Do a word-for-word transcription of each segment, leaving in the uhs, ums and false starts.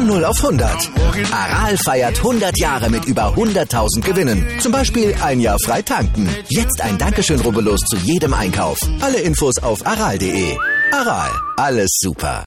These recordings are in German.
Von null auf hundert. Aral feiert hundert Jahre mit über hunderttausend Gewinnen. Zum Beispiel ein Jahr frei tanken. Jetzt ein Dankeschön, rubbellos zu jedem Einkauf. Alle Infos auf aral punkt de. Aral, alles super.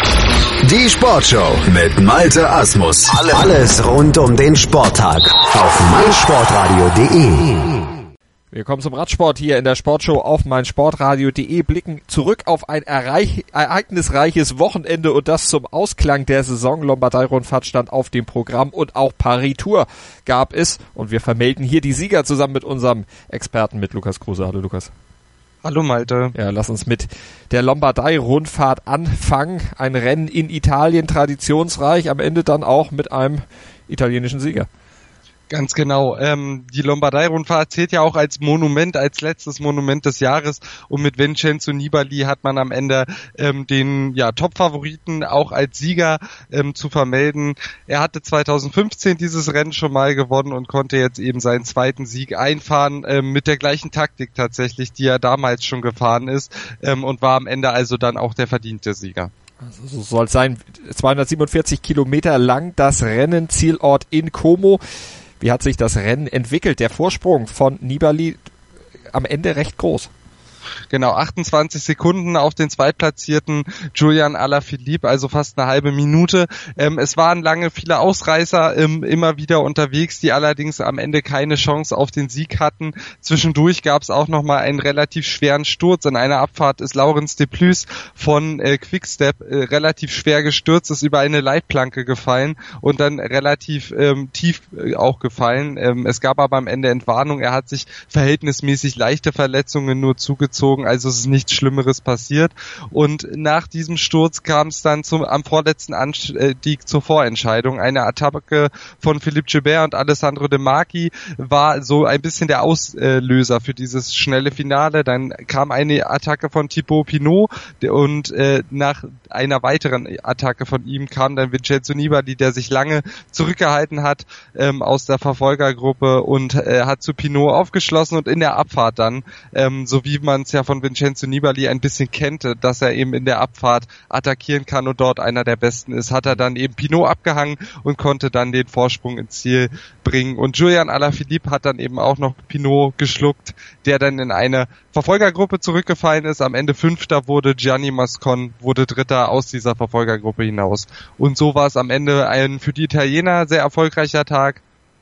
Die Sportshow mit Malte Asmus. Alles rund um den Sporttag auf meinsportradio punkt de. Wir kommen zum Radsport hier in der Sportshow auf meinsportradio punkt de, blicken zurück auf ein ereich- ereignisreiches Wochenende und das zum Ausklang der Saison. Lombardei-Rundfahrt stand auf dem Programm und auch Paris-Tour gab es. Und wir vermelden hier die Sieger zusammen mit unserem Experten, mit Lukas Kruse. Hallo Lukas. Hallo Malte. Ja, lass uns mit der Lombardei-Rundfahrt anfangen. Ein Rennen in Italien, traditionsreich, am Ende dann auch mit einem italienischen Sieger. Ganz genau. Ähm, die Lombardei-Rundfahrt zählt ja auch als Monument, als letztes Monument des Jahres. Und mit Vincenzo Nibali hat man am Ende ähm, den ja Top-Favoriten auch als Sieger ähm, zu vermelden. Er hatte zweitausendfünfzehn dieses Rennen schon mal gewonnen und konnte jetzt eben seinen zweiten Sieg einfahren, ähm, mit der gleichen Taktik tatsächlich, die er damals schon gefahren ist, ähm, und war am Ende also dann auch der verdiente Sieger. Also so soll es sein. zweihundertsiebenundvierzig Kilometer lang das Rennen, Zielort in Como. Wie hat sich das Rennen entwickelt? Der Vorsprung von Nibali am Ende recht groß. Genau, achtundzwanzig Sekunden auf den zweitplatzierten Julian Alaphilippe, also fast eine halbe Minute. Ähm, es waren lange viele Ausreißer ähm, immer wieder unterwegs, die allerdings am Ende keine Chance auf den Sieg hatten. Zwischendurch gab es auch nochmal einen relativ schweren Sturz. In einer Abfahrt ist Laurens de Plus von äh, Quickstep äh, relativ schwer gestürzt, ist über eine Leitplanke gefallen und dann relativ ähm, tief äh, auch gefallen. Ähm, es gab aber am Ende Entwarnung. Er hat sich verhältnismäßig leichte Verletzungen nur zugezogen. Also es ist nichts Schlimmeres passiert. Und nach diesem Sturz kam es dann zum, am vorletzten Anstieg zur Vorentscheidung. Eine Attacke von Philippe Gilbert und Alessandro De Marchi war so ein bisschen der Auslöser für dieses schnelle Finale. Dann kam eine Attacke von Thibaut Pinot und äh, nach einer weiteren Attacke von ihm kam dann Vincenzo Nibali, der sich lange zurückgehalten hat ähm, aus der Verfolgergruppe und äh, hat zu Pinot aufgeschlossen und in der Abfahrt dann, ähm, so wie man es ja von Vincenzo Nibali ein bisschen kennt, dass er eben in der Abfahrt attackieren kann und dort einer der Besten ist, hat er dann eben Pinot abgehangen und konnte dann den Vorsprung ins Ziel bringen. Und Julian Alaphilippe hat dann eben auch noch Pinot geschluckt, der dann in eine Verfolgergruppe zurückgefallen ist. Am Ende Fünfter wurde Gianni Moscon, wurde Dritter aus dieser Verfolgergruppe hinaus. Und so war es am Ende ein für die Italiener sehr erfolgreicher Tag,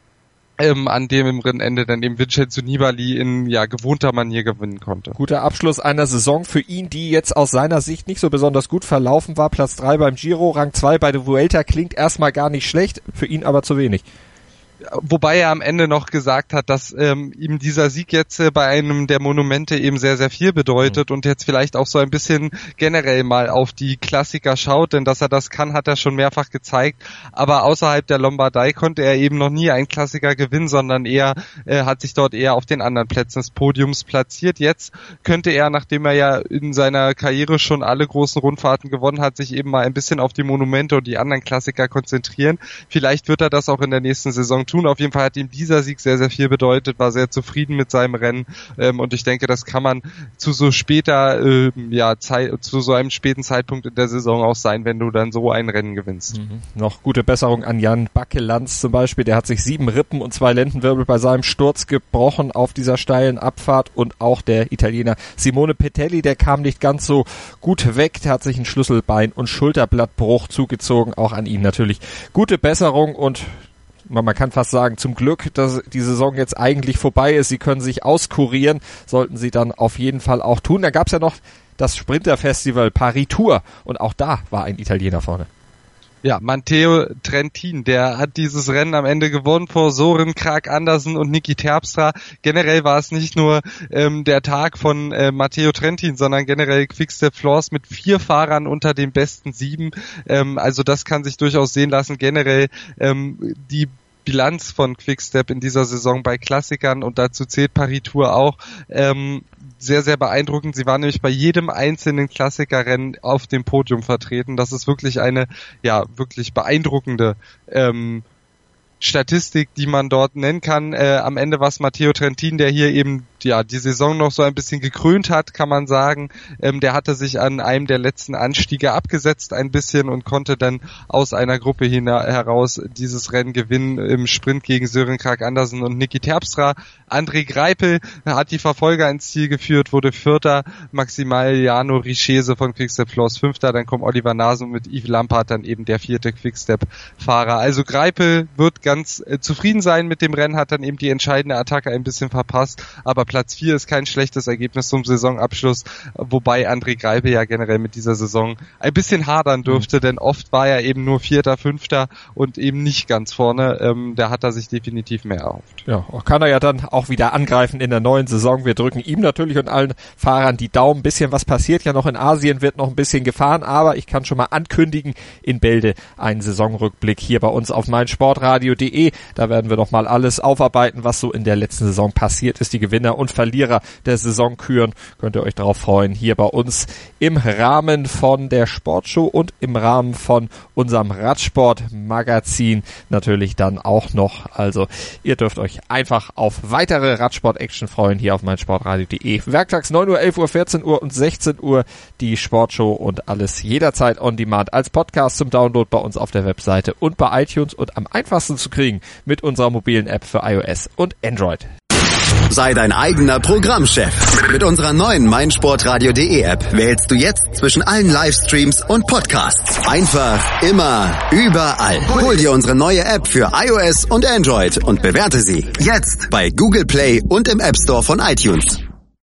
Ähm, an dem im Rennende dann eben Vincenzo Nibali in ja gewohnter Manier gewinnen konnte. Guter Abschluss einer Saison für ihn, die jetzt aus seiner Sicht nicht so besonders gut verlaufen war. Platz drei beim Giro, Rang zwei bei der Vuelta klingt erstmal gar nicht schlecht, für ihn aber zu wenig. Wobei er am Ende noch gesagt hat, dass ähm, ihm dieser Sieg jetzt äh, bei einem der Monumente eben sehr, sehr viel bedeutet mhm. und jetzt vielleicht auch so ein bisschen generell mal auf die Klassiker schaut, denn dass er das kann, hat er schon mehrfach gezeigt, aber außerhalb der Lombardei konnte er eben noch nie einen Klassiker gewinnen, sondern er äh, hat sich dort eher auf den anderen Plätzen des Podiums platziert. Jetzt könnte er, nachdem er ja in seiner Karriere schon alle großen Rundfahrten gewonnen hat, sich eben mal ein bisschen auf die Monumente und die anderen Klassiker konzentrieren. Vielleicht wird er das auch in der nächsten Saison tun. Auf jeden Fall hat ihm dieser Sieg sehr, sehr viel bedeutet, war sehr zufrieden mit seinem Rennen ähm, und ich denke, das kann man zu so später, äh, ja, Zeit, zu so einem späten Zeitpunkt in der Saison auch sein, wenn du dann so ein Rennen gewinnst. Mhm. Noch gute Besserung an Jan Bakelands zum Beispiel, der hat sich sieben Rippen und zwei Lendenwirbel bei seinem Sturz gebrochen auf dieser steilen Abfahrt und auch der Italiener Simone Petelli, der kam nicht ganz so gut weg, der hat sich ein Schlüsselbein und Schulterblattbruch zugezogen, auch an ihm natürlich gute Besserung und man kann fast sagen, zum Glück, dass die Saison jetzt eigentlich vorbei ist. Sie können sich auskurieren, sollten sie dann auf jeden Fall auch tun. Da gab es ja noch das Sprinterfestival Paris-Tour und auch da war ein Italiener vorne. Ja, Matteo Trentin, der hat dieses Rennen am Ende gewonnen vor Søren Kragh Andersen und Niki Terpstra. Generell war es nicht nur ähm, der Tag von äh, Matteo Trentin, sondern generell Quickstep Floors mit vier Fahrern unter den besten sieben. Ähm, also das kann sich durchaus sehen lassen. Generell ähm, die Bilanz von Quickstep in dieser Saison bei Klassikern und dazu zählt Paris-Tour auch, ähm, sehr, sehr beeindruckend. Sie waren nämlich bei jedem einzelnen Klassikerrennen auf dem Podium vertreten. Das ist wirklich eine, ja, wirklich beeindruckende ähm, Statistik, die man dort nennen kann. Äh, am Ende war es Matteo Trentin, der hier eben ja die Saison noch so ein bisschen gekrönt hat, kann man sagen. Ähm, der hatte sich an einem der letzten Anstiege abgesetzt ein bisschen und konnte dann aus einer Gruppe hina- heraus dieses Rennen gewinnen im Sprint gegen Søren Kragh Andersen und Niki Terpstra. André Greipel hat die Verfolger ins Ziel geführt, wurde Vierter, Maximiliano Richese von Quickstep Floors Fünfter, dann kommt Oliver Nasen mit Yves Lampard dann eben der vierte Quickstep-Fahrer. Also Greipel wird ganz äh, zufrieden sein mit dem Rennen, hat dann eben die entscheidende Attacke ein bisschen verpasst, aber Platz vier ist kein schlechtes Ergebnis zum Saisonabschluss, wobei André Greipel ja generell mit dieser Saison ein bisschen hadern dürfte, mhm. denn oft war er eben nur Vierter, Fünfter und eben nicht ganz vorne. Ähm, da hat er sich definitiv mehr erhofft. Ja, kann er ja dann auch wieder angreifen in der neuen Saison. Wir drücken ihm natürlich und allen Fahrern die Daumen. Ein bisschen was passiert ja noch in Asien, wird noch ein bisschen gefahren, aber ich kann schon mal ankündigen, in Bälde einen Saisonrückblick hier bei uns auf meinsportradio punkt de. Da werden wir noch mal alles aufarbeiten, was so in der letzten Saison passiert ist. Die Gewinner und Verlierer der Saison küren. Könnt ihr euch darauf freuen, hier bei uns im Rahmen von der Sportshow und im Rahmen von unserem Radsportmagazin natürlich dann auch noch. Also ihr dürft euch einfach auf weitere Radsport-Action freuen hier auf meinsportradio punkt de. Werktags neun Uhr, elf Uhr, vierzehn Uhr und sechzehn Uhr die Sportshow und alles jederzeit on demand als Podcast zum Download bei uns auf der Webseite und bei iTunes und am einfachsten zu kriegen mit unserer mobilen App für iOS und Android. Sei dein eigener Programmchef. Mit unserer neuen meinsportradio punkt de App wählst du jetzt zwischen allen Livestreams und Podcasts. Einfach, immer, überall. Hol dir unsere neue App für iOS und Android und bewerte sie jetzt bei Google Play und im App Store von iTunes.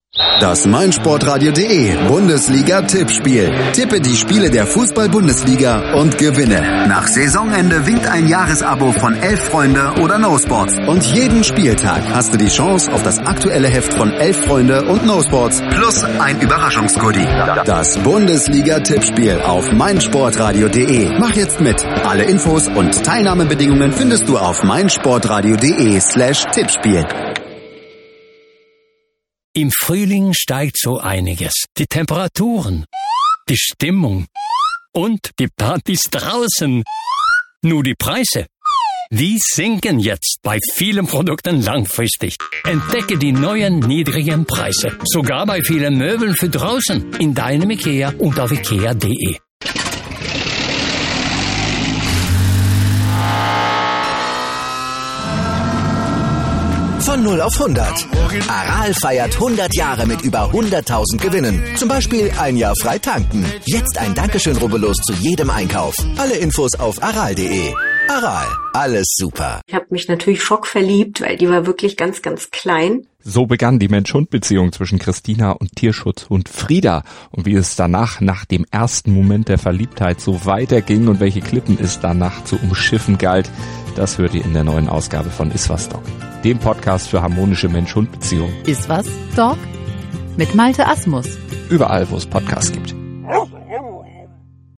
Das meinsportradio punkt de Bundesliga-Tippspiel. Tippe die Spiele der Fußball-Bundesliga und gewinne. Nach Saisonende winkt ein Jahresabo von Elf Freunde oder No Sports. Und jeden Spieltag hast du die Chance auf das aktuelle Heft von Elf Freunde und No Sports plus ein Überraschungsgoodie. Das Bundesliga-Tippspiel auf meinsportradio punkt de. Mach jetzt mit. Alle Infos und Teilnahmebedingungen findest du auf meinsportradio punkt de slash Tippspiel. Im Frühling steigt so einiges. Die Temperaturen, die Stimmung und die Partys draußen. Nur die Preise, die sinken jetzt bei vielen Produkten langfristig. Entdecke die neuen niedrigen Preise. Sogar bei vielen Möbeln für draußen. In deinem Ikea und auf ikea punkt de. Von null auf hundert. Aral feiert hundert Jahre mit über hunderttausend Gewinnen. Zum Beispiel ein Jahr frei tanken. Jetzt ein Dankeschön, rubbellos zu jedem Einkauf. Alle Infos auf aral punkt de. Aral, alles super. Ich habe mich natürlich schockverliebt, weil die war wirklich ganz, ganz klein. So begann die Mensch-Hund-Beziehung zwischen Christina und Tierschutzhund Frieda. Und wie es danach, nach dem ersten Moment der Verliebtheit, so weiterging und welche Klippen es danach zu umschiffen galt, das hört ihr in der neuen Ausgabe von Iswas Dog, dem Podcast für harmonische Mensch-Hund-Beziehungen. Iswas Dog? Mit Malte Asmus. Überall, wo es Podcasts gibt.